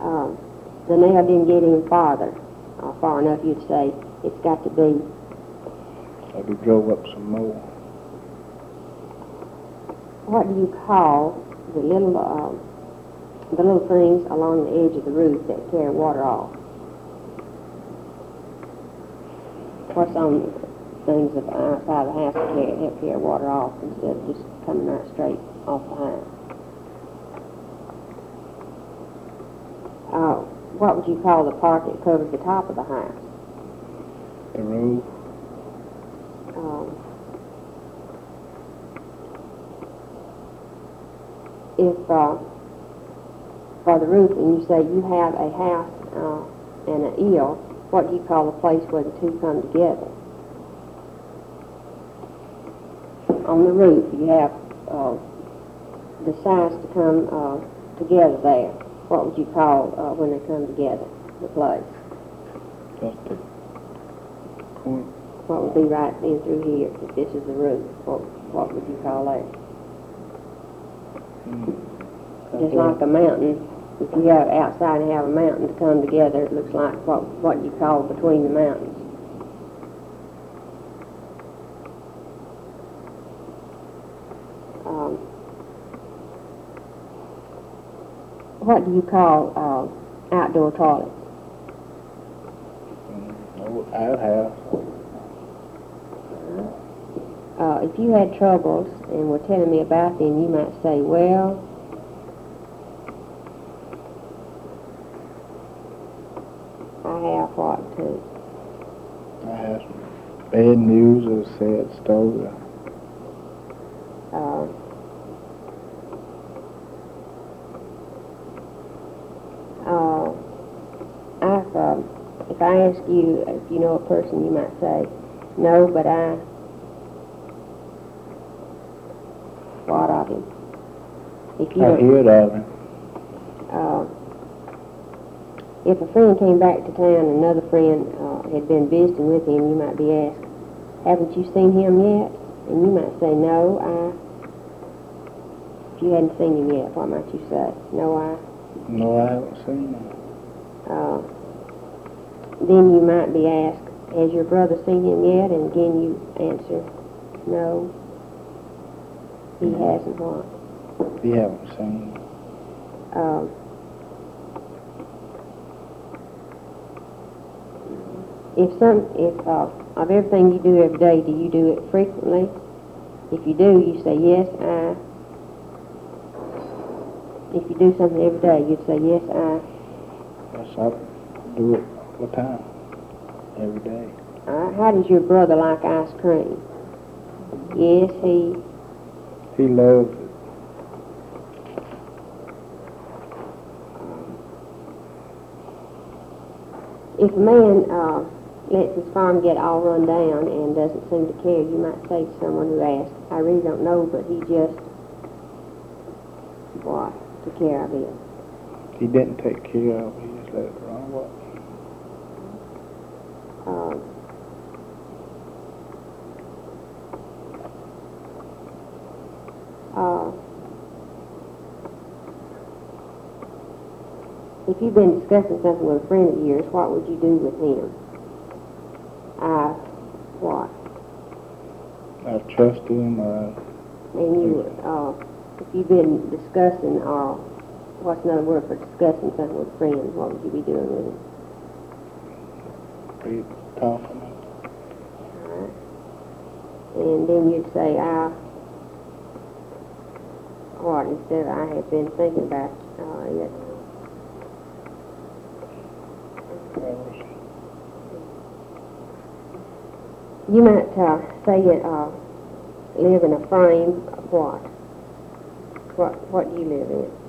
the nail didn't get any farther, far enough, you'd say it's got to be. So we drove up some more. What do you call the little things along the edge of the roof that carry water off? What's on things that outside the house that help carry water off instead of just coming right straight off the house? What would you call the part that covers the top of the house? The roof. If for the roof, and you say you have a house and an eel, what do you call the place where the two come together? On the roof, you have the sides to come together there. What would you call when they come together, the place? Just the point. What would be right in through here if this is the roof? What would you call that? Just like a mountain. If you have outside and have a mountain to come together, it looks like what you call between the mountains. What do you call outdoor toilets? Outhouse. If you had troubles and were telling me about them, you might say, well, I have what too? I have bad news or sad story. If I ask you if you know a person, you might say, no, but I what of him? If you I heard of him. If a friend came back to town and another friend had been visiting with him, you might be asked, haven't you seen him yet? And you might say, no, if you hadn't seen him yet, what might you say? No, No, I haven't seen him. Then you might be asked, has your brother seen him yet? And again you answer, no, he hasn't what? He haven't seen him. If of everything you do every day, do you do it frequently? If you do, you say, yes, I. If you do something every day, you'd say, yes, I. Yes, I do it all the time, every day. How does your brother like ice cream? Yes, he loves it. If a man lets his farm get all run down and doesn't seem to care, you might say to someone who asks, I really don't know, but he just, what, took care of it? He didn't take care of it, he just let it run. What? If you've been discussing something with a friend of yours, what would you do with him? What? I trust him. And you, if you've been discussing, what's another word for discussing something with a friend, what would you be doing with him? Be talking. All right. And then you'd say, what, instead of I have been thinking about it. You might say you live in a frame of what? What do you live in?